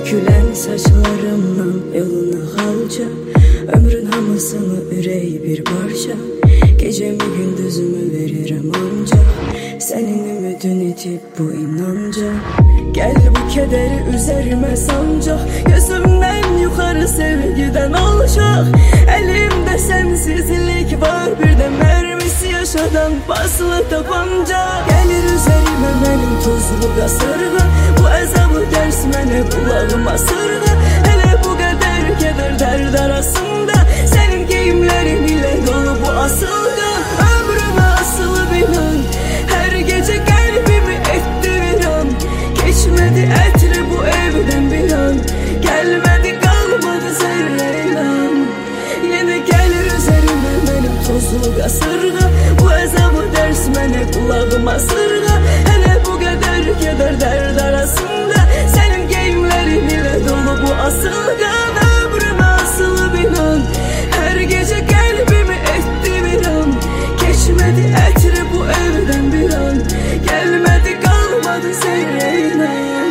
Dökülen saçlarımdan yoluna halca, ömrün hamısını ürey bir parça. Gecemi gündüzümü veririm ancak senin ümidin itip bu inanca. Gel bu kederi üzerime sancak, gözümden yukarı sevgiden olacak. Elimde sensizlik var, bir de mermisi yaşadan paslı tabanca. Gelir üzerime benim tozlu kasırga, bu azabı ders mene kulağıma sırga. Hele bu kadar keder derd arasında, senin giyimlerin ile dolu bu asılga. Ömrüme asılı binan, her gece kalbimi etti viran. Geçmedi etri bu evden bir an, gelmedi kalmadı zerre inan. Yine gelir üzerime benim tozlu kasırga, bu azabı ders mene kulağıma sırga. Hele bu kadar keder derd arasında, senin giyimlerin ile dolu bu asılga. Ömrüme asılı binan, her gece kalbimi etti bir an. Geçmedi etri bu evden bir an, gelmedi kalmadı zerre inan.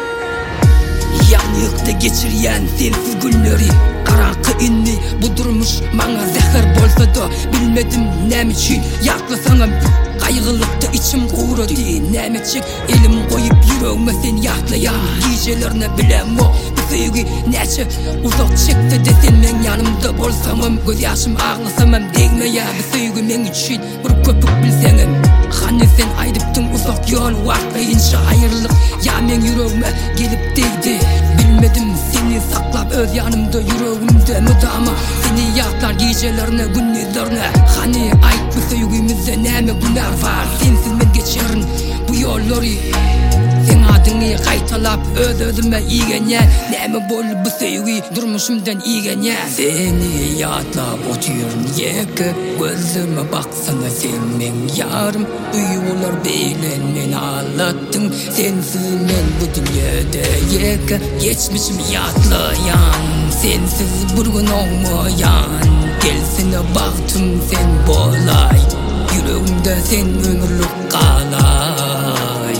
Yanıkta geçiryen sensiz günleri, karanlık inni bu durmuş bana zehir bolsa da, bilmedim nem için yaklaşanım. Kaygılıkta içim kuğradı, nemetçik elim koyup yüreğime sen yaklayan gecelerine bilem o. Bu sevgi neçe uzak çekti de sen men yanımda bolsamam, göz yaşım ağlasamam değmeye. Bu sevgi men için bir köpük bilsenim, hani sen aydıptın uzak yol varlayınca ayrılık ya men yüreğime gelip değdi. Bilmedim seni saklap öz yanımda yüreğimde müdama, seni yaklar gecelerine gündüzlerine. Hani ait bu sevgimizde neme günler var, sensiz men geçerin bu yolları. Sen adını kaytalap öz özüme iğenye, neme bol bu sevgi durmuşumdan iğenye. Seni yatlap oturuyorum yeke, gözüme baksana sen men yarım. Duyular beylen men ağlattın, sensiz men bu dünyada yeke. Geçmişim yatlayan, sensiz bir gün olmayan. Gelsene baktım sen bolay, yüreğimde sen ömürlük kalay.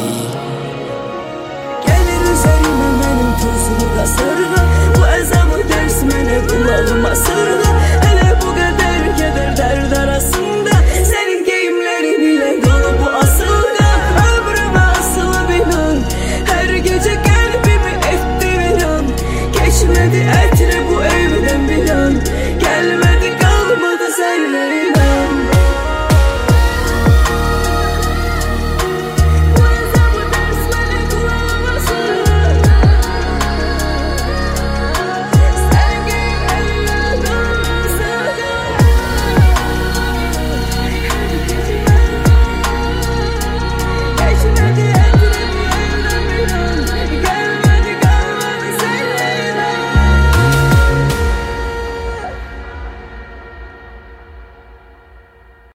Gelir üzerime benim tozlu kasırga, bu azabı ders mene kulağıma sırga. Hele bu kadar keder derd arasında, senin giyimlerin ile dolu bu asılga. Ömrüme asılı binan, her gece kalbimi etti bir an. Geçmedi etri bu evden bir an, gelmedi